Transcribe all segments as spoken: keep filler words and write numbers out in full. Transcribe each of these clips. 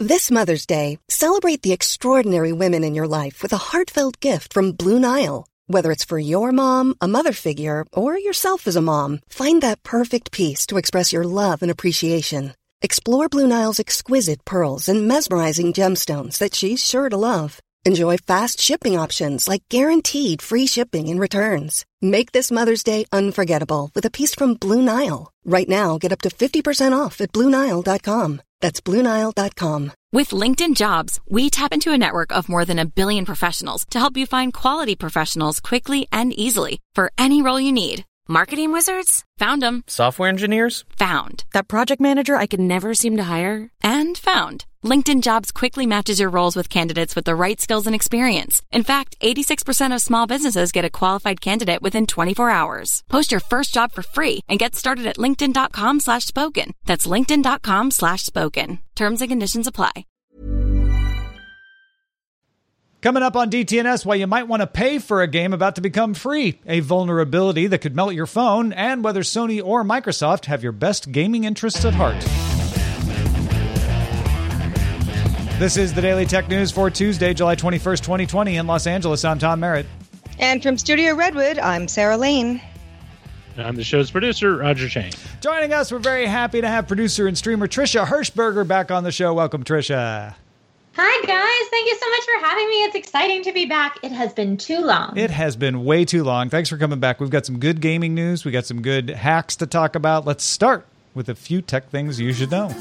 This Mother's Day, celebrate the extraordinary women in your life with a heartfelt gift from Blue Nile. Whether it's for your mom, a mother figure, or yourself as a mom, find that perfect piece to express your love and appreciation. Explore Blue Nile's exquisite pearls and mesmerizing gemstones that she's sure to love. Enjoy fast shipping options like guaranteed free shipping and returns. Make this Mother's Day unforgettable with a piece from Blue Nile. Right now, get up to fifty percent off at Blue Nile dot com. That's Blue Nile dot com. With LinkedIn Jobs, we tap into a network of more than a billion professionals to help you find quality professionals quickly and easily for any role you need. Marketing wizards? Found them. Software engineers? Found. That project manager I could never seem to hire? And found. LinkedIn Jobs quickly matches your roles with candidates with the right skills and experience. In fact, eighty-six percent of small businesses get a qualified candidate within twenty-four hours. Post your first job for free and get started at linkedin.com slash spoken. That's linkedin.com slash spoken. Terms and conditions apply. Coming up on D T N S, why you might want to pay for a game about to become free, a vulnerability that could melt your phone, and whether Sony or Microsoft have your best gaming interests at heart. This is the Daily Tech News for Tuesday, July twenty-first, twenty twenty in Los Angeles. I'm Tom Merritt. And from Studio Redwood, I'm Sarah Lane. I'm the show's producer, Roger Chang. Joining us, we're very happy to have producer and streamer Trisha Hirschberger back on the show. Welcome, Trisha. Hi, guys. Thank you so much for having me. It's exciting to be back. It has been too long. It has been way too long. Thanks for coming back. We've got some good gaming news. We got some good hacks to talk about. Let's start with a few tech things you should know.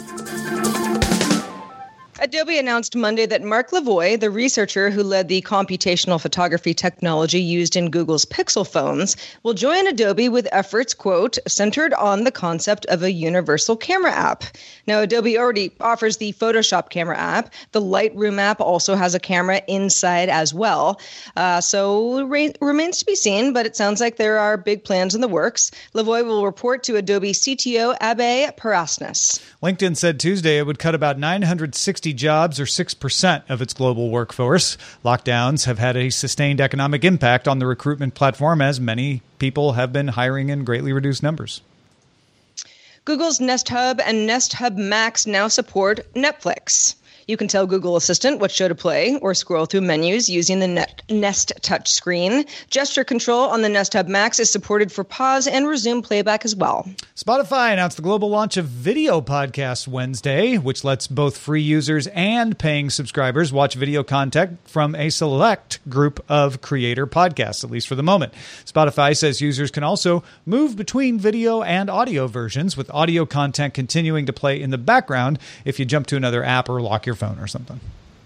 Adobe announced Monday that Mark Lavoie, the researcher who led the computational photography technology used in Google's Pixel phones, will join Adobe with efforts, quote, centered on the concept of a universal camera app. Now, Adobe already offers the Photoshop camera app. The Lightroom app also has a camera inside as well. Uh, so it re- remains to be seen, but it sounds like there are big plans in the works. Lavoie will report to Adobe C T O Abhay Parasnis. LinkedIn said Tuesday it would cut about nine hundred sixty jobs, or six percent of its global workforce. Lockdowns have had a sustained economic impact on the recruitment platform, as many people have been hiring in greatly reduced numbers. Google's Nest Hub and Nest Hub Max now support Netflix. You can tell Google Assistant what show to play or scroll through menus using the Net- Nest touchscreen. Gesture control on the Nest Hub Max is supported for pause and resume playback as well. Spotify announced the global launch of Video Podcasts Wednesday, which lets both free users and paying subscribers watch video content from a select group of creator podcasts, at least for the moment. Spotify says users can also move between video and audio versions, with audio content continuing to play in the background if you jump to another app or lock your phone or something.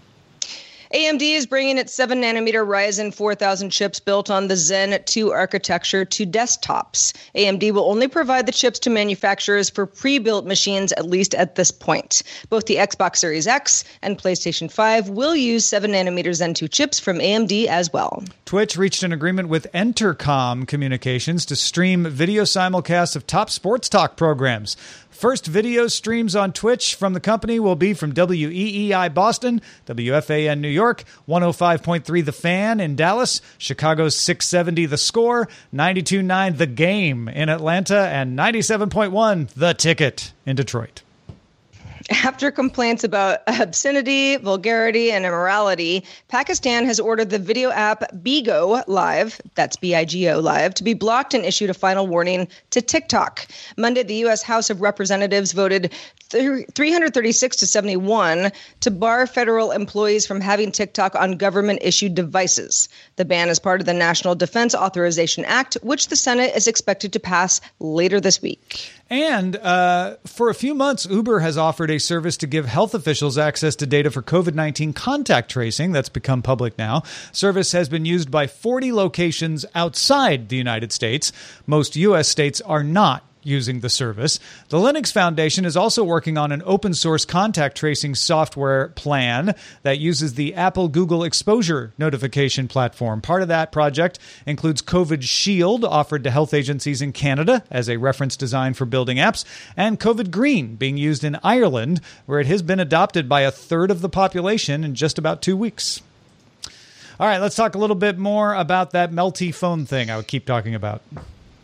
A M D is bringing its seven nanometer Ryzen four thousand chips built on the Zen two architecture to desktops. A M D will only provide the chips to manufacturers for pre-built machines, at least at this point. Both the Xbox Series X and PlayStation five will use seven nanometer Zen two chips from A M D as well. Twitch reached an agreement with Entercom Communications to stream video simulcasts of top sports talk programs. First video streams on Twitch from the company will be from W E E I Boston, W F A N New York, one oh five point three The Fan in Dallas, Chicago's six seventy The Score, ninety-two point nine The Game in Atlanta, and ninety-seven point one The Ticket in Detroit. After complaints about obscenity, vulgarity, and immorality, Pakistan has ordered the video app Bigo Live, that's B I G O Live, to be blocked and issued a final warning to TikTok. Monday, the U S House of Representatives voted three hundred thirty-six to seventy-one to bar federal employees from having TikTok on government-issued devices. The ban is part of the National Defense Authorization Act, which the Senate is expected to pass later this week. And uh, for a few months, Uber has offered a service to give health officials access to data for covid nineteen contact tracing. That's become public now. Service has been used by forty locations outside the United States. Most U S states are not using the service. The Linux Foundation is also working on an open source contact tracing software plan that uses the Apple Google Exposure Notification platform. Part of that project includes COVID Shield, offered to health agencies in Canada as a reference design for building apps, and COVID Green, being used in Ireland, where it has been adopted by a third of the population in just about two weeks. All right, let's talk a little bit more about that melty phone thing I would keep talking about.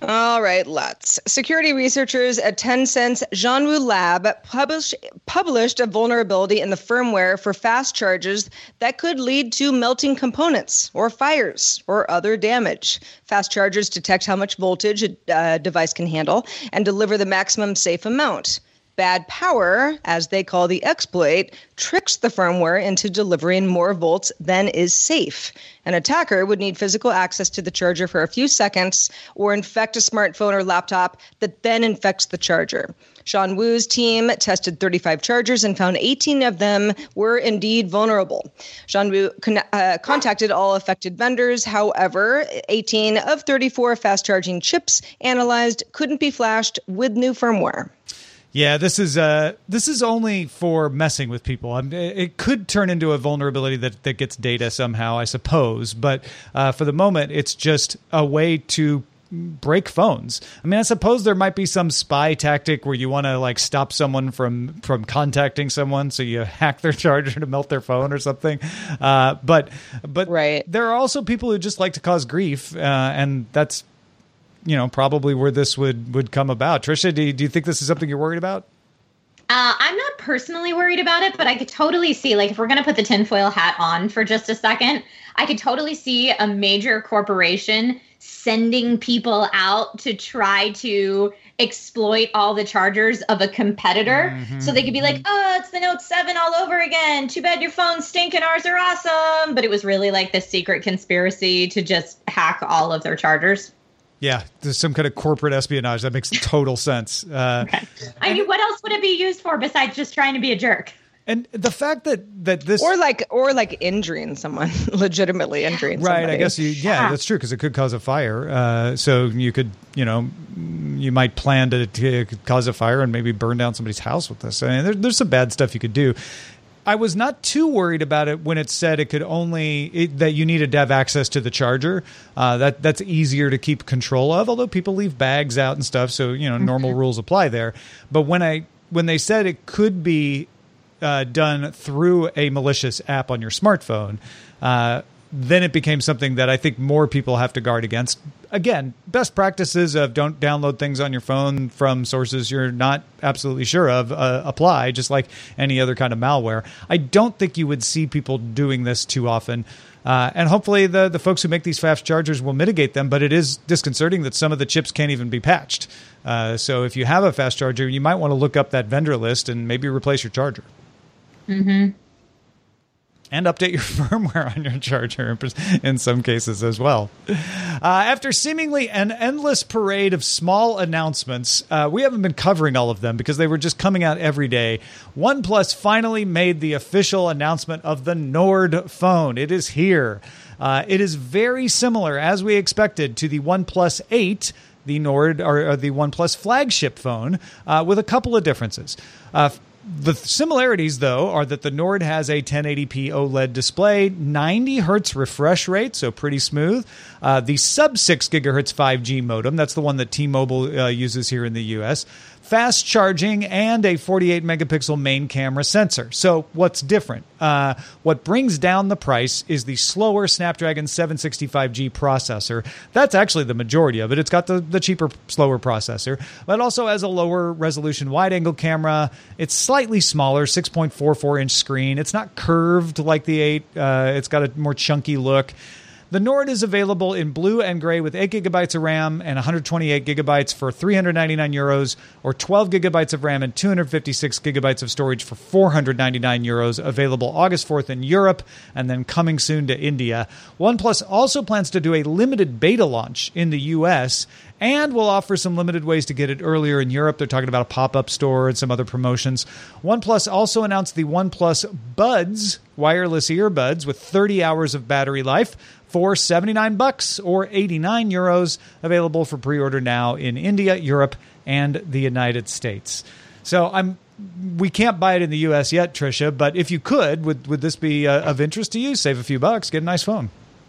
All right, let's. Security researchers at Tencent's Zhanwu Lab publish, published a vulnerability in the firmware for fast chargers that could lead to melting components or fires or other damage. Fast chargers detect how much voltage a uh, device can handle and deliver the maximum safe amount. Bad power, as they call the exploit, tricks the firmware into delivering more volts than is safe. An attacker would need physical access to the charger for a few seconds or infect a smartphone or laptop that then infects the charger. Zhanwu's team tested thirty-five chargers and found eighteen of them were indeed vulnerable. Zhanwu con- uh, contacted all affected vendors. However, eighteen of thirty-four fast charging chips analyzed couldn't be flashed with new firmware. Yeah, this is uh, this is only for messing with people. Um, it could turn into a vulnerability that, that gets data somehow, I suppose. But uh, for the moment, it's just a way to break phones. I mean, I suppose there might be some spy tactic where you want to like stop someone from from contacting someone, so you hack their charger to melt their phone or something. Uh, but but right. There are also people who just like to cause grief, uh, and that's, you know, probably where this would, would come about. Trisha, do you, do you think this is something you're worried about? Uh, I'm not personally worried about it, but I could totally see, like, if we're going to put the tinfoil hat on for just a second, I could totally see a major corporation sending people out to try to exploit all the chargers of a competitor. Mm-hmm. So they could be like, oh, it's the Note seven all over again. Too bad your phone's stink and ours are awesome. But it was really like this secret conspiracy to just hack all of their chargers. Yeah, there's some kind of corporate espionage. That makes total sense. Uh, okay. I mean, what else would it be used for besides just trying to be a jerk? And the fact that, that this... Or like or like injuring someone, legitimately injuring right, somebody. I guess, you, yeah, that's true, because it could cause a fire. Uh, so you could, you know, you might plan to, to cause a fire and maybe burn down somebody's house with this. I mean, there, there's some bad stuff you could do. I was not too worried about it when it said it could only it, that you needed to have access to the charger. Uh, that that's easier to keep control of, although people leave bags out and stuff. So, you know, normal mm-hmm. rules apply there. But when I when they said it could be uh, done through a malicious app on your smartphone, uh, then it became something that I think more people have to guard against. Again, best practices of don't download things on your phone from sources you're not absolutely sure of uh, apply, just like any other kind of malware. I don't think you would see people doing this too often. Uh, and hopefully the, the folks who make these fast chargers will mitigate them, but it is disconcerting that some of the chips can't even be patched. Uh, so if you have a fast charger, you might want to look up that vendor list and maybe replace your charger. Mm-hmm. And update your firmware on your charger in some cases as well. Uh, after seemingly an endless parade of small announcements, uh, we haven't been covering all of them because they were just coming out every day. OnePlus finally made the official announcement of the Nord phone. It is here. Uh, it is very similar, as we expected, to the OnePlus eight, the Nord or, or the OnePlus flagship phone, uh, with a couple of differences. Uh, The similarities, though, are that the Nord has a ten eighty p OLED display, ninety hertz refresh rate, so pretty smooth. Uh, the sub six gigahertz five G modem, that's the one that T-Mobile uh, uses here in the U S. Fast charging and a forty-eight megapixel main camera sensor. So what's different? Uh, what brings down the price is the slower Snapdragon seven sixty-five G processor. That's actually the majority of it. It's got the, the cheaper, slower processor, but it also has a lower resolution wide-angle camera. It's slightly smaller, six point four four inch screen. It's not curved like the eight. Uh, it's got a more chunky look. The Nord is available in blue and gray with eight gigabytes of RAM and one hundred twenty-eight gigabytes for three hundred ninety-nine euros, or twelve gigabytes of RAM and two hundred fifty-six gigabytes of storage for four hundred ninety-nine euros, available August fourth in Europe and then coming soon to India. OnePlus also plans to do a limited beta launch in the U S and will offer some limited ways to get it earlier in Europe. They're talking about a pop-up store and some other promotions. OnePlus also announced the OnePlus Buds, wireless earbuds with thirty hours of battery life, for seventy-nine bucks or eighty-nine euros, available for pre-order now in India, Europe, and the United States. So I'm we can't buy it in the U S yet, Trisha, but if you could, would would this be uh, of interest to you? Save a few bucks, get a nice phone.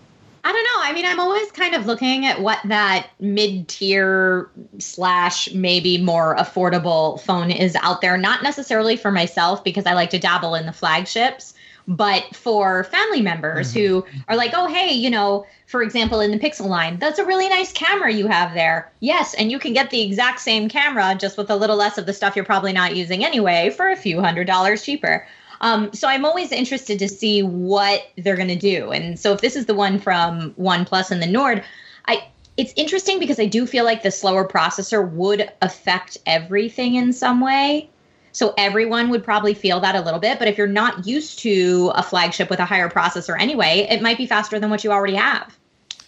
I don't know. I mean, I'm always kind of looking at what that mid-tier slash maybe more affordable phone is out there. Not necessarily for myself, because I like to dabble in the flagships, but for family members mm-hmm. who are like, oh, hey, you know, for example, in the Pixel line, that's a really nice camera you have there. Yes, and you can get the exact same camera just with a little less of the stuff you're probably not using anyway for a few hundred dollars cheaper. Um, so I'm always interested to see what they're going to do. And so if this is the one from OnePlus and the Nord, I it's interesting because I do feel like the slower processor would affect everything in some way. So everyone would probably feel that a little bit. But if you're not used to a flagship with a higher processor anyway, it might be faster than what you already have.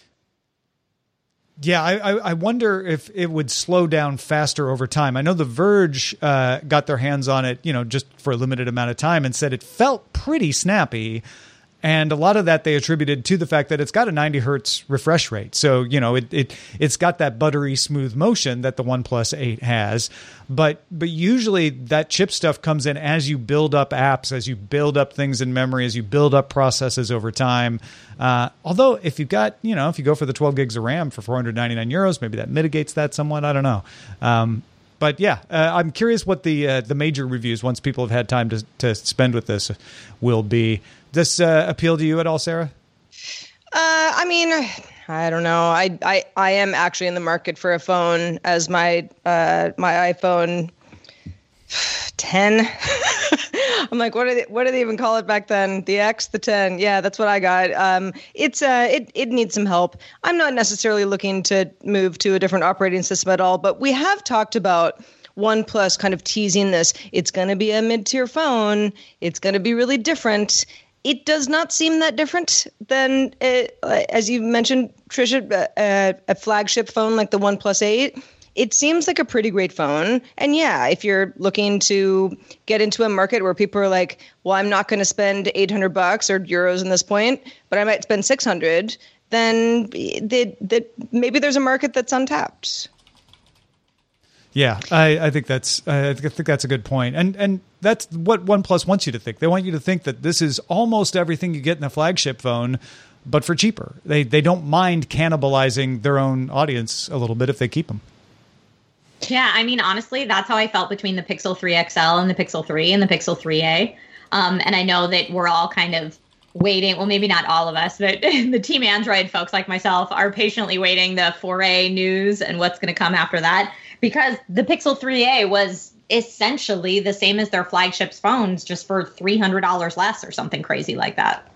Yeah, I, I wonder if it would slow down faster over time. I know The Verge uh, got their hands on it, you know, just for a limited amount of time and said it felt pretty snappy. And a lot of that they attributed to the fact that it's got a ninety hertz refresh rate. So, you know, it, it, it's got that buttery smooth motion that the OnePlus eight has. But but usually that chip stuff comes in as you build up apps, as you build up things in memory, as you build up processes over time. Uh, although if you've got, you know, if you go for the twelve gigs of RAM for four hundred ninety-nine euros, maybe that mitigates that somewhat. I don't know. Um, But yeah, uh, I'm curious what the uh, the major reviews, once people have had time to to spend with this, will be. Does this uh, appeal to you at all, Sarah? Uh, I mean, I don't know. I, I I am actually in the market for a phone, as my uh, my iPhone ten. I'm like, what do they what do they even call it back then? The X, the ten. Yeah, that's what I got. Um, it's uh, it it needs some help. I'm not necessarily looking to move to a different operating system at all, but we have talked about OnePlus kind of teasing this. It's going to be a mid-tier phone. It's going to be really different. It does not seem that different than, uh, as you mentioned, Trisha, uh, a flagship phone like the OnePlus eight. It seems like a pretty great phone. And yeah, if you're looking to get into a market where people are like, well, I'm not going to spend eight hundred bucks or euros in this point, but I might spend six hundred, then they, they, maybe there's a market that's untapped. Yeah, I, I think that's I think that's a good point, and and that's what OnePlus wants you to think. They want you to think that this is almost everything you get in a flagship phone, but for cheaper. They they don't mind cannibalizing their own audience a little bit if they keep them. Yeah, I mean, honestly, that's how I felt between the Pixel three X L and the Pixel three and the Pixel three A. Um, and I know that we're all kind of waiting. Well, maybe not all of us, but the Team Android folks like myself are patiently waiting the four A news and what's going to come after that. Because the Pixel three A was essentially the same as their flagship phones, just for three hundred dollars less or something crazy like that.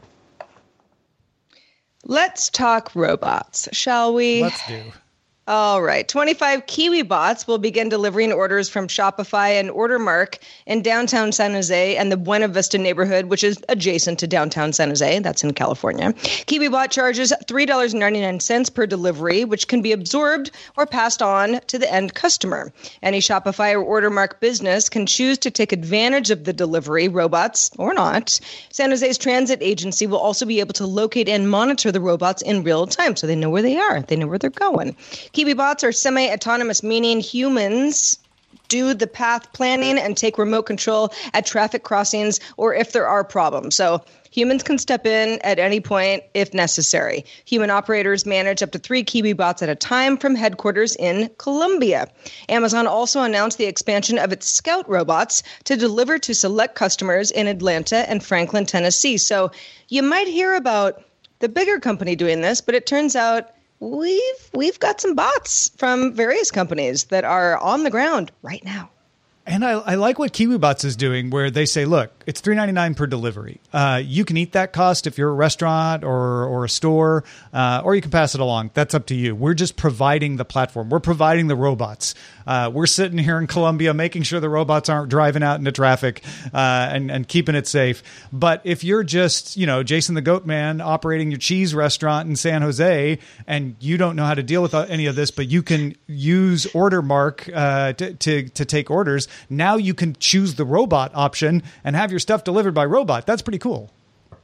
Let's talk robots, shall we? Let's do. All right. twenty-five Kiwi bots will begin delivering orders from Shopify and OrderMark in downtown San Jose and the Buena Vista neighborhood, which is adjacent to downtown San Jose. That's in California. KiwiBot charges three dollars and ninety-nine cents per delivery, which can be absorbed or passed on to the end customer. Any Shopify or OrderMark business can choose to take advantage of the delivery, robots or not. San Jose's transit agency will also be able to locate and monitor the robots in real time, so they know where they are. They know where they're going. KiwiBots are semi-autonomous, meaning humans do the path planning and take remote control at traffic crossings or if there are problems. So humans can step in at any point if necessary. Human operators manage up to three KiwiBots at a time from headquarters in Colombia. Amazon also announced the expansion of its Scout robots to deliver to select customers in Atlanta and Franklin, Tennessee. So you might hear about the bigger company doing this, but it turns out We've we've got some bots from various companies that are on the ground right now. And I, I like what KiwiBots is doing, where they say, look, it's three dollars and ninety-nine cents per delivery. Uh, you can eat that cost if you're a restaurant or or a store, uh, or you can pass it along. That's up to you. We're just providing the platform. We're providing the robots. Uh, we're sitting here in Colombia making sure the robots aren't driving out into traffic uh, and, and keeping it safe. But if you're just, you know, Jason the Goat Man operating your cheese restaurant in San Jose and you don't know how to deal with any of this, but you can use OrderMark uh, to, to, to take orders, now you can choose the robot option and have your stuff delivered by robot. That's pretty cool.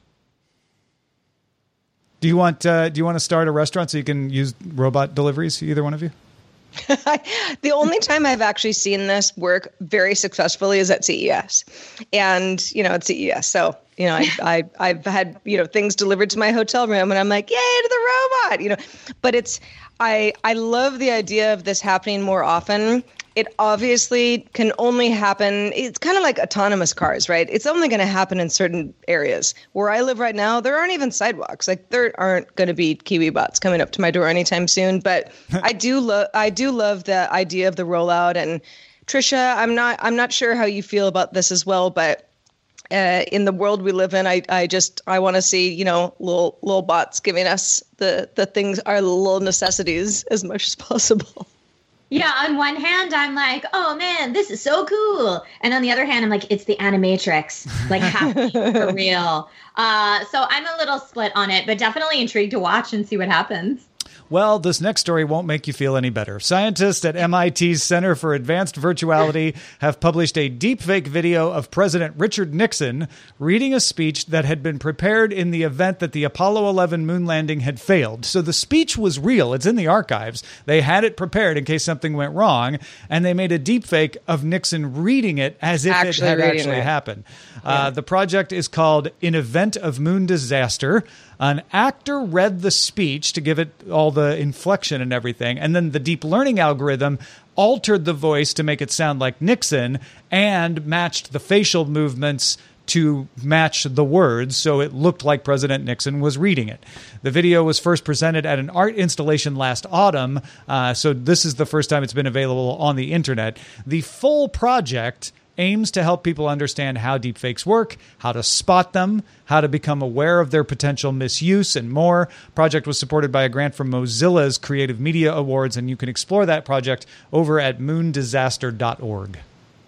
Do you want uh, do you want to start a restaurant so you can use robot deliveries, either one of you? The only time I've actually seen this work very successfully is at C E S. And, you know, at C E S. So, you know, I, I, I've had, you know, things delivered to my hotel room and I'm like, yay, to the robot, you know. But it's, I, I love the idea of this happening more often. it obviously can only happen. It's kind of like autonomous cars, right? It's only going to happen in certain areas. Where I live right now, there aren't even sidewalks. Like there aren't going to be Kiwi bots coming up to my door anytime soon. But I do love, I do love the idea of the rollout. And Trisha, I'm not, I'm not sure how you feel about this as well, but uh, in the world we live in, I, I just, I want to see, you know, little, little bots giving us the, the things, our little necessities as much as possible. Yeah, on one hand, I'm like, oh man, this is so cool. And on the other hand, I'm like, it's the Animatrix, like happening for real. Uh, so I'm a little split on it, but definitely intrigued to watch and see what happens. Well, this next story won't make you feel any better. Scientists at M I T's Center for Advanced Virtuality have published a deepfake video of President Richard Nixon reading a speech that had been prepared in the event that the Apollo eleven moon landing had failed. So the speech was real. It's in the archives. They had it prepared in case something went wrong, and they made a deepfake of Nixon reading it as if actually it had actually it. happened. Yeah. Uh, the project is called In Event of Moon Disaster. An actor read the speech to give it all the inflection and everything, and then the deep learning algorithm altered the voice to make it sound like Nixon and matched the facial movements to match the words, so it looked like President Nixon was reading it. The video was first presented at an art installation last autumn, uh, so this is the first time it's been available on the internet. The full project aims to help people understand how deepfakes work, how to spot them, how to become aware of their potential misuse, and more. Project was supported by a grant from Mozilla's Creative Media Awards, and you can explore that project over at moon disaster dot org.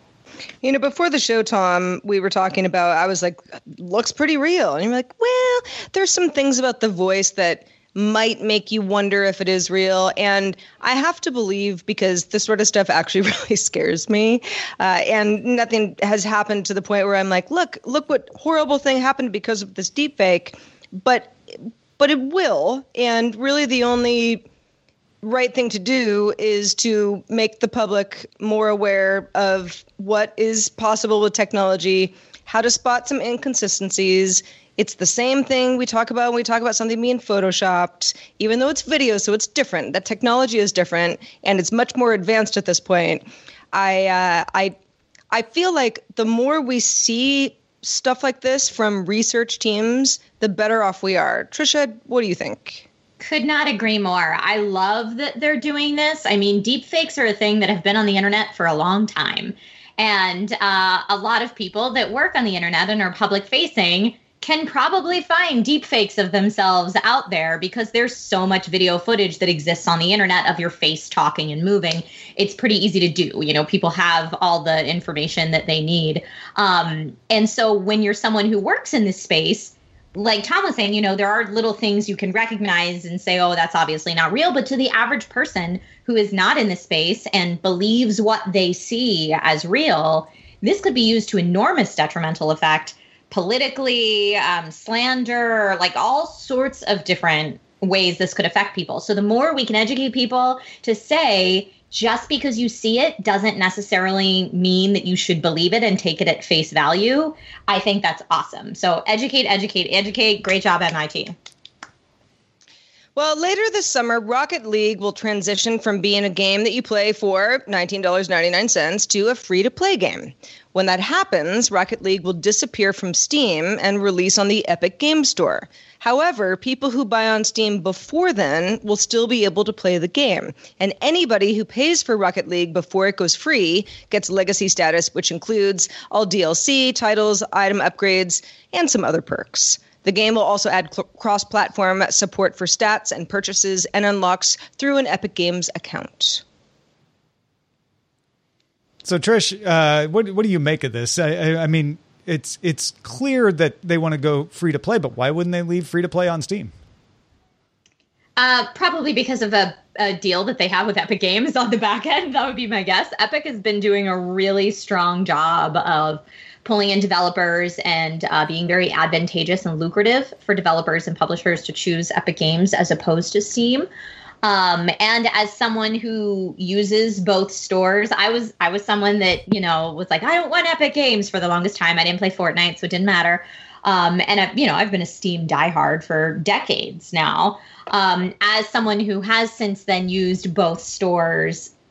You know, before the show, Tom, we were talking about, I was like, looks pretty real. And you're like, well, there's some things about the voice that might make you wonder if it is real. And I have to believe, because this sort of stuff actually really scares me. Uh, and nothing has happened to the point where I'm like, look, look what horrible thing happened because of this deepfake. But, but it will. And really the only right thing to do is to make the public more aware of what is possible with technology, how to spot some inconsistencies. It's the same thing we talk about when we talk about something being photoshopped, even though it's video, so it's different. The technology is different, and it's much more advanced at this point. I, uh, I, I feel like the more we see stuff like this from research teams, the better off we are. Trisha, what do you think? Could not agree more. I love that they're doing this. I mean, deepfakes are a thing that have been on the internet for a long time. And uh, a lot of people that work on the internet and are public facing can probably find deepfakes of themselves out there because there's so much video footage that exists on the internet of your face talking and moving. It's pretty easy to do. You know, people have all the information that they need. Um, and so when you're someone who works in this space, like Tom was saying, you know, there are little things you can recognize and say, oh, that's obviously not real. But to the average person who is not in this space and believes what they see as real, this could be used to enormous detrimental effect politically, um, slander, like all sorts of different ways this could affect people. So the more we can educate people to say, just because you see it doesn't necessarily mean that you should believe it and take it at face value, I think that's awesome. So educate, educate, educate. Great job, M I T. Well, later this summer, Rocket League will transition from being a game that you play for nineteen dollars and ninety-nine cents to a free-to-play game. When that happens, Rocket League will disappear from Steam and release on the Epic Games Store. However, people who buy on Steam before then will still be able to play the game. And anybody who pays for Rocket League before it goes free gets legacy status, which includes all D L C, titles, item upgrades, and some other perks. The game will also add cl- cross-platform support for stats and purchases and unlocks through an Epic Games account. So, Trish, uh, what what do you make of this? I, I, I mean, it's it's clear that they want to go free to play, but why wouldn't they leave free to play on Steam? Uh, probably because of a, a deal that they have with Epic Games on the back end. That would be my guess. Epic has been doing a really strong job of pulling in developers and uh, being very advantageous and lucrative for developers and publishers to choose Epic Games as opposed to Steam. Um, and as someone who uses both stores, I was I was someone that, you know, was like, I don't want Epic Games for the longest time. I didn't play Fortnite, so it didn't matter. Um, and, I, you know, I've been a Steam diehard for decades now. Um, as someone who has since then used both stores,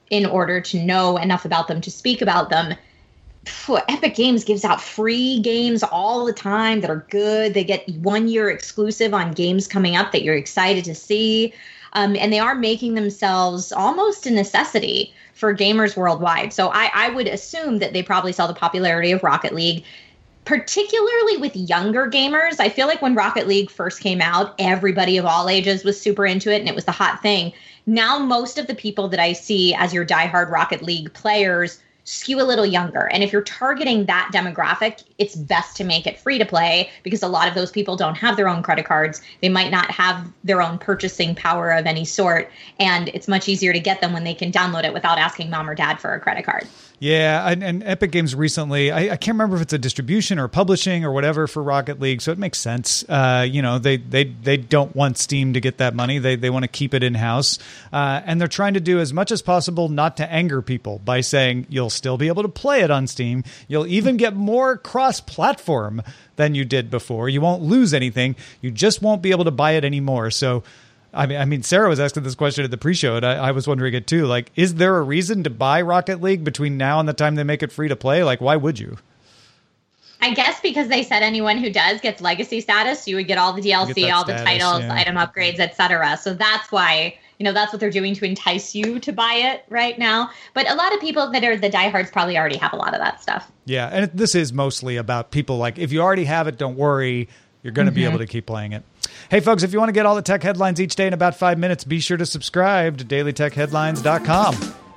in order to know enough about them to speak about them. Phew, Epic Games gives out free games all the time that are good. They get one year exclusive on games coming up that you're excited to see. Um, and they are making themselves almost a necessity for gamers worldwide. So I, I would assume that they probably saw the popularity of Rocket League, particularly with younger gamers. I feel like when Rocket League first came out, everybody of all ages was super into it and it was the hot thing. Now, most of the people that I see as your diehard Rocket League players skew a little younger. And if you're targeting that demographic, it's best to make it free to play because a lot of those people don't have their own credit cards. They might not have their own purchasing power of any sort. And it's much easier to get them when they can download it without asking mom or dad for a credit card. Yeah, and, and Epic Games recently, I, I can't remember if it's a distribution or publishing or whatever for Rocket League, so it makes sense. Uh, you know, they, they they don't want Steam to get that money. They they want to keep it in-house. Uh, and they're trying to do as much as possible not to anger people by saying you'll still be able to play it on Steam. You'll even get more cross-platform than you did before. You won't lose anything. You just won't be able to buy it anymore. So I mean, I mean, Sarah was asking this question at the pre-show, and I, I was wondering it too. Like, is there a reason to buy Rocket League between now and the time they make it free to play? Like, why would you? I guess because they said anyone who does gets legacy status. You would get all the D L C, all status, the titles, yeah. item upgrades, et cetera. So that's why, you know, that's what they're doing to entice you to buy it right now. But a lot of people that are the diehards probably already have a lot of that stuff. Yeah, and it, this is mostly about people like, if you already have it, don't worry. You're going to mm-hmm. be able to keep playing it. Hey, folks, if you want to get all the tech headlines each day in about five minutes, be sure to subscribe to daily tech headlines dot com.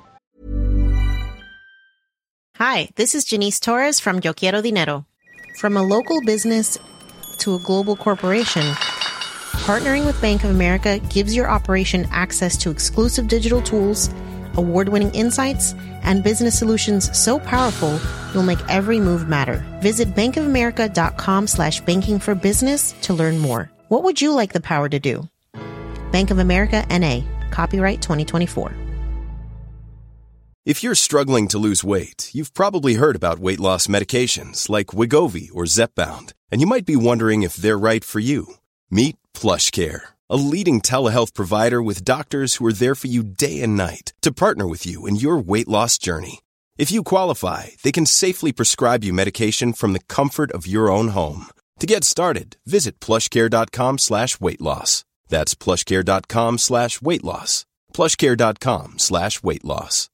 Hi, this is Janice Torres from Yo Quiero Dinero. From a local business to a global corporation, partnering with Bank of America gives your operation access to exclusive digital tools, award-winning insights, and business solutions so powerful, you'll make every move matter. Visit bankofamerica.com slash banking for business to learn more. What would you like the power to do? Bank of America, N A. Copyright twenty twenty-four. If you're struggling to lose weight, you've probably heard about weight loss medications like Wegovy or Zepbound, and you might be wondering if they're right for you. Meet PlushCare, a leading telehealth provider with doctors who are there for you day and night to partner with you in your weight loss journey. If you qualify, they can safely prescribe you medication from the comfort of your own home. To get started, visit plushcare.com slash weight loss. That's plushcare.com slash weight loss. plushcare.com slash weight loss.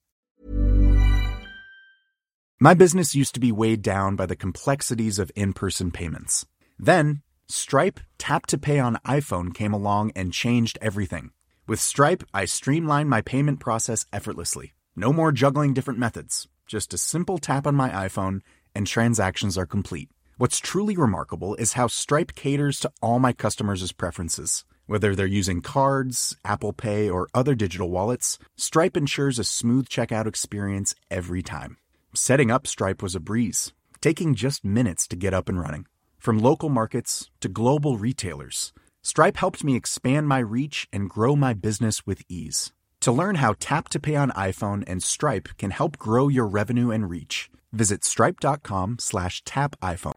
My business used to be weighed down by the complexities of in-person payments. Then, Stripe Tap to Pay on iPhone came along and changed everything. With Stripe, I streamlined my payment process effortlessly. No more juggling different methods. Just a simple tap on my iPhone and transactions are complete. What's truly remarkable is how Stripe caters to all my customers' preferences. Whether they're using cards, Apple Pay, or other digital wallets, Stripe ensures a smooth checkout experience every time. Setting up Stripe was a breeze, taking just minutes to get up and running. From local markets to global retailers, Stripe helped me expand my reach and grow my business with ease. To learn how Tap to Pay on iPhone and Stripe can help grow your revenue and reach, visit stripe.com slash tap iPhone.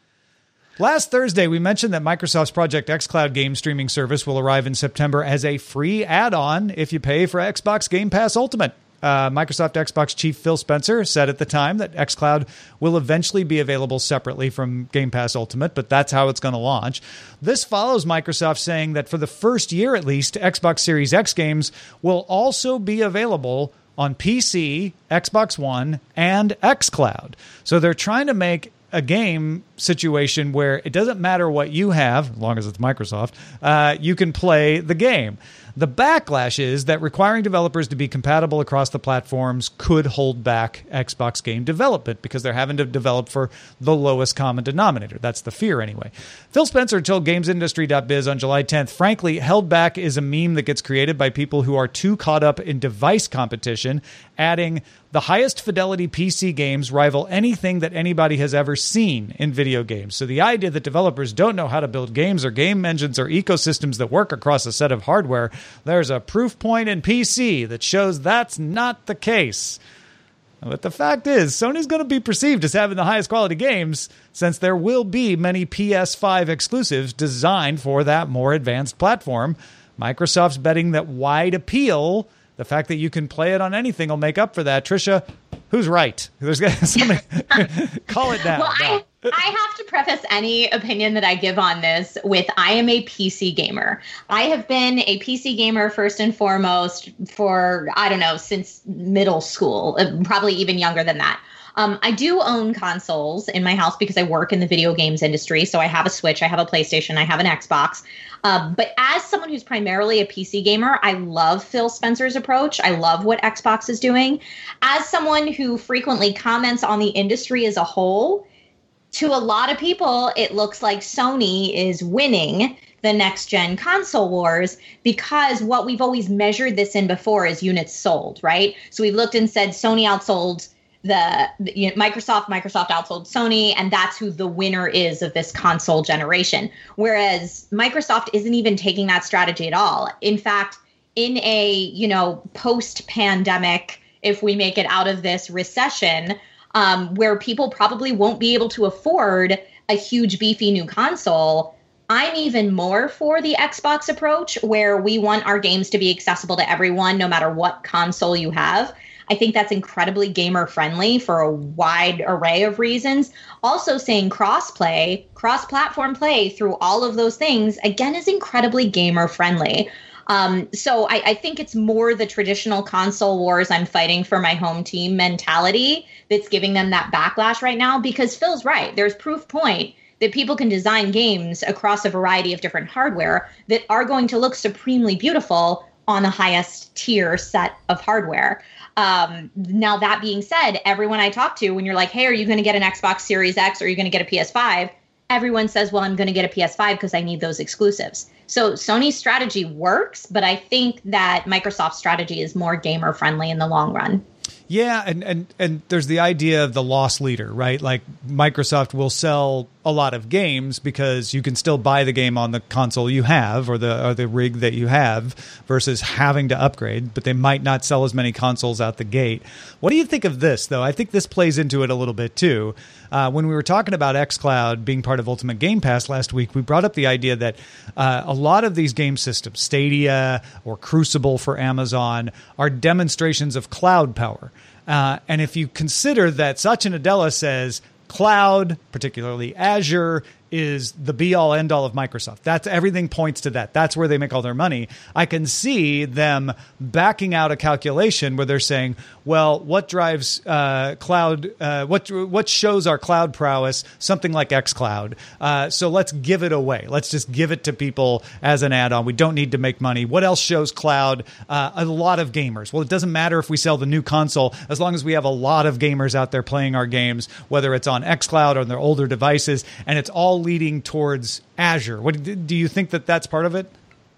Last Thursday, we mentioned that Microsoft's Project xCloud game streaming service will arrive in September as a free add-on if you pay for Xbox Game Pass Ultimate. Uh, Microsoft Xbox chief Phil Spencer said at the time that xCloud will eventually be available separately from Game Pass Ultimate, but that's how it's going to launch. This follows Microsoft saying that for the first year at least, Xbox Series X games will also be available on P C, Xbox One, and xCloud. So they're trying to make a game situation where it doesn't matter what you have, as long as it's Microsoft, uh, you can play the game. The backlash is that requiring developers to be compatible across the platforms could hold back Xbox game development because they're having to develop for the lowest common denominator. That's the fear anyway. Phil Spencer told games industry dot biz on July tenth, frankly, held back is a meme that gets created by people who are too caught up in device competition, adding, the highest fidelity P C games rival anything that anybody has ever seen in video games. So the idea that developers don't know how to build games or game engines or ecosystems that work across a set of hardware, there's a proof point in P C that shows that's not the case. But the fact is, Sony's going to be perceived as having the highest quality games since there will be many P S five exclusives designed for that more advanced platform. Microsoft's betting that wide appeal the fact that you can play it on anything will make up for that. Trisha, who's right? There's somebody call it down. Well, no. I, I have to preface any opinion that I give on this with I am a P C gamer. I have been a P C gamer first and foremost for, I don't know, since middle school, probably even younger than that. Um, I do own consoles in my house because I work in the video games industry. So I have a Switch, I have a PlayStation, I have an Xbox. Uh, but as someone who's primarily a P C gamer, I love Phil Spencer's approach. I love what Xbox is doing. As someone who frequently comments on the industry as a whole, to a lot of people, it looks like Sony is winning the next gen console wars because what we've always measured this in before is units sold, right? So we've looked and said Sony outsold the, the you know, Microsoft, Microsoft outsold Sony, and that's who the winner is of this console generation. Whereas Microsoft isn't even taking that strategy at all. In fact, in a, you know, post-pandemic, if we make it out of this recession, um, where people probably won't be able to afford a huge beefy new console, I'm even more for the Xbox approach, where we want our games to be accessible to everyone, no matter what console you have. I think that's incredibly gamer friendly for a wide array of reasons. Also saying cross-play, cross-platform play through all of those things, again, is incredibly gamer friendly. Um, so I, I think it's more the traditional console wars I'm fighting for my home team mentality that's giving them that backlash right now, because Phil's right. There's proof point that people can design games across a variety of different hardware that are going to look supremely beautiful on the highest tier set of hardware. Um, now, that being said, everyone I talk to, when you're like, hey, are you going to get an Xbox Series X or are you going to get a P S five? Everyone says, well, I'm going to get a P S five because I need those exclusives. So Sony's strategy works, but I think that Microsoft's strategy is more gamer friendly in the long run. Yeah, and, and, and there's the idea of the loss leader, right? Like Microsoft will sell a lot of games because you can still buy the game on the console you have or the or the rig that you have versus having to upgrade, but they might not sell as many consoles out the gate. What do you think of this, though? I think this plays into it a little bit, too. Uh, when we were talking about xCloud being part of Ultimate Game Pass last week, we brought up the idea that uh, a lot of these game systems, Stadia or Crucible for Amazon, are demonstrations of cloud power. Uh, and if you consider that Satya Nadella says cloud, particularly Azure, is the be-all, end-all of Microsoft. That's everything points to that. That's where they make all their money. I can see them backing out a calculation where they're saying, well, what drives uh, cloud, uh, what what shows our cloud prowess? Something like xCloud. Uh, so let's give it away. Let's just give it to people as an add-on. We don't need to make money. What else shows cloud? Uh, a lot of gamers. Well, it doesn't matter if we sell the new console, as long as we have a lot of gamers out there playing our games, whether it's on xCloud or on their older devices, and it's all leading towards Azure. What do you think that that's part of it?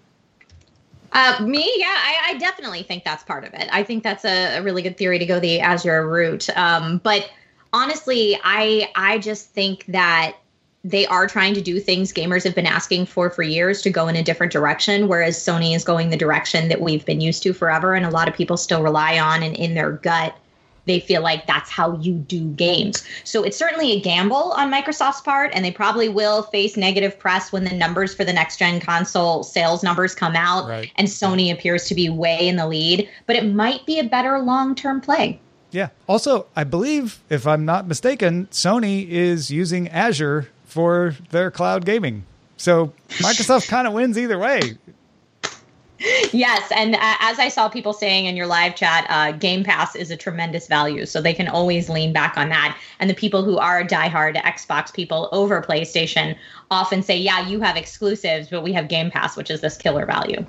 Uh, me, yeah, I, I definitely think that's part of it. I think that's a, a really good theory to go the Azure route. Um, but honestly, I I just think that they are trying to do things gamers have been asking for for years to go in a different direction, whereas Sony is going the direction that we've been used to forever, and a lot of people still rely on, and in their gut, they feel like that's how you do games. So it's certainly a gamble on Microsoft's part, and they probably will face negative press when the numbers for the next-gen console sales numbers come out, right, and Sony appears to be way in the lead. But it might be a better long-term play. Yeah. Also, I believe, if I'm not mistaken, Sony is using Azure for their cloud gaming. So Microsoft kind of wins either way. Yes, and uh, as I saw people saying in your live chat, uh, Game Pass is a tremendous value, so they can always lean back on that. And the people who are diehard Xbox people over PlayStation often say, yeah, you have exclusives, but we have Game Pass, which is this killer value.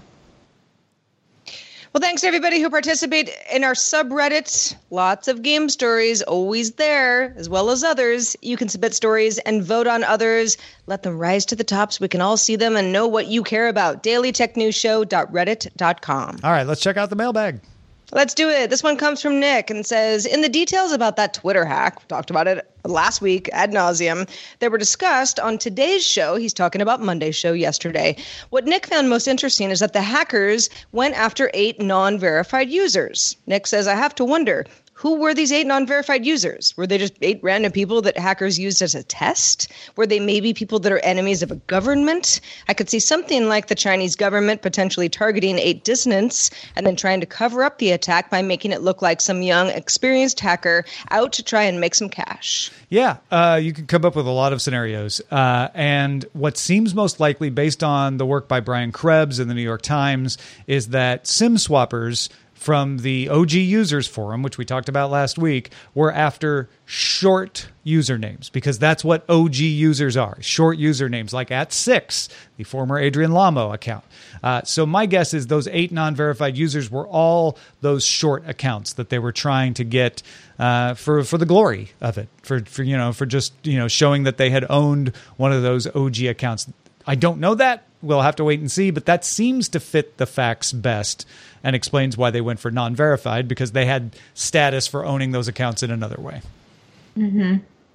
Well, thanks to everybody who participate in our subreddit. Lots of game stories always there, as well as others. You can submit stories and vote on others. Let them rise to the top so we can all see them and know what you care about. daily tech news show dot reddit dot com. All right, let's check out the mailbag. Let's do it. This one comes from Nick and says, in the details about that Twitter hack, we talked about it last week ad nauseum, they were discussed on today's show. He's talking about Monday's show yesterday. What Nick found most interesting is that the hackers went after eight non-verified users. Nick says, I have to wonder, Who were these eight non-verified users? Were they just eight random people that hackers used as a test? Were they maybe people that are enemies of a government? I could see something like the Chinese government potentially targeting eight dissidents and then trying to cover up the attack by making it look like some young, experienced hacker out to try and make some cash. Yeah, uh, you can come up with a lot of scenarios. Uh, and what seems most likely, based on the work by Brian Krebs in the New York Times, is that SIM swappers from the O G Users Forum, which we talked about last week, were after short usernames, because that's what O G users are, short usernames, like at six, the former Adrian Lamo account. Uh, so my guess is those eight non-verified users were all those short accounts that they were trying to get uh, for for the glory of it, for for you know for just you know showing that they had owned one of those O G accounts. I don't know that. We'll have to wait and see, but that seems to fit the facts best and explains why they went for non-verified, because they had status for owning those accounts in another way. Mm-hmm.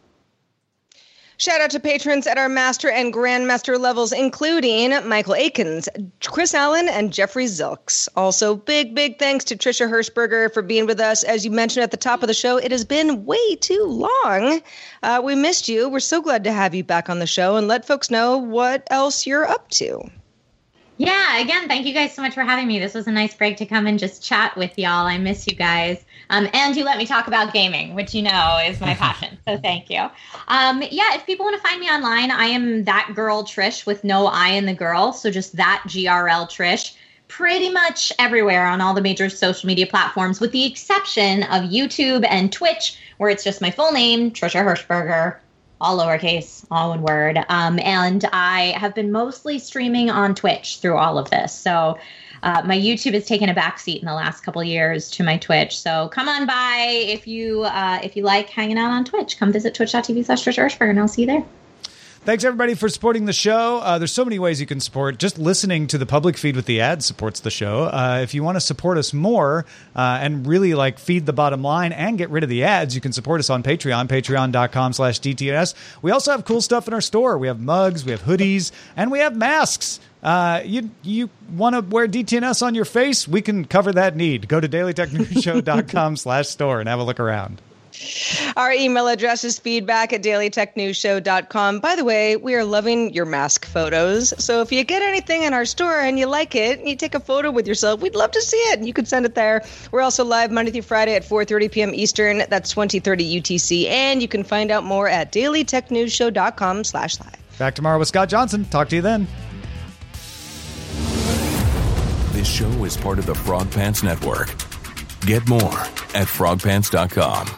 Shout out to patrons at our master and grandmaster levels, including Michael Akins, Chris Allen, and Jeffrey Zilks. Also, big, big thanks to Trisha Hirschberger for being with us. As you mentioned at the top of the show, it has been way too long. Uh, we missed you. We're so glad to have you back on the show, and let folks know what else you're up to. Yeah, again, thank you guys so much for having me. This was a nice break to come and just chat with y'all. I miss you guys. Um, and you let me talk about gaming, which you know is my passion. So thank you. Um, yeah, if people want to find me online, I am that girl Trish with no I in the girl. So just that G R L Trish. Pretty much everywhere on all the major social media platforms, with the exception of YouTube and Twitch, where it's just my full name, Trisha Hirschberger. All lowercase, all one word. Um, and I have been mostly streaming on Twitch through all of this. So uh, my YouTube has taken a backseat in the last couple of years to my Twitch. So come on by if you uh, if you like hanging out on Twitch. Come visit twitch.tv slash Trisha Hirschberger, and I'll see you there. Thanks, everybody, for supporting the show. Uh, there's so many ways you can support. Just listening to the public feed with the ads supports the show. Uh, if you want to support us more uh, and really like feed the bottom line and get rid of the ads, you can support us on Patreon, patreon.com slash DTNS. We also have cool stuff in our store. We have mugs, we have hoodies, and we have masks. Uh, you you want to wear D T N S on your face? We can cover that need. Go to dailytechnewsshow.com slash store and have a look around. Our email address is feedback at dailytechnewsshow dot com. By the way, we are loving your mask photos. So if you get anything in our store and you like it, and you take a photo with yourself, we'd love to see it. You can send it there. We're also live Monday through Friday at four thirty p.m. Eastern. That's twenty thirty U T C. And you can find out more at dailytechnewsshow.com slash live. Back tomorrow with Scott Johnson. Talk to you then. This show is part of the Frog Pants Network. Get more at frog pants dot com.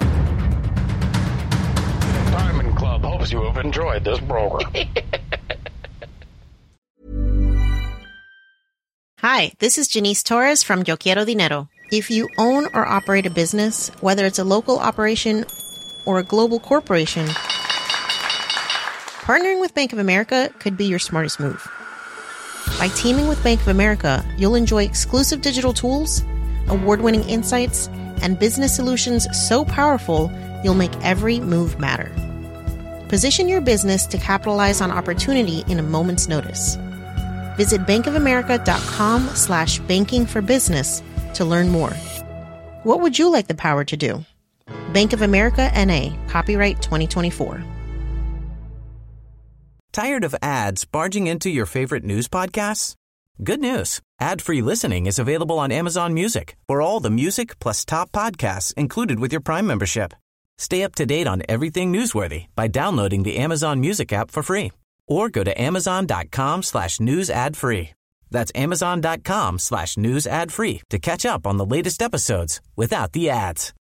Diamond Club hopes you have enjoyed this program. Hi, this is Janice Torres from Yo Quiero Dinero. If you own or operate a business, whether it's a local operation or a global corporation, partnering with Bank of America could be your smartest move. By teaming with Bank of America, you'll enjoy exclusive digital tools, award-winning insights, and business solutions so powerful, you'll make every move matter. Position your business to capitalize on opportunity in a moment's notice. Visit bankofamerica.com slash banking for business to learn more. What would you like the power to do? Bank of America N A, copyright twenty twenty-four. Tired of ads barging into your favorite news podcasts? Good news. Ad-free listening is available on Amazon Music for all the music plus top podcasts included with your Prime membership. Stay up to date on everything newsworthy by downloading the Amazon Music app for free or go to amazon.com slash news ad free. That's amazon.com slash news ad free to catch up on the latest episodes without the ads.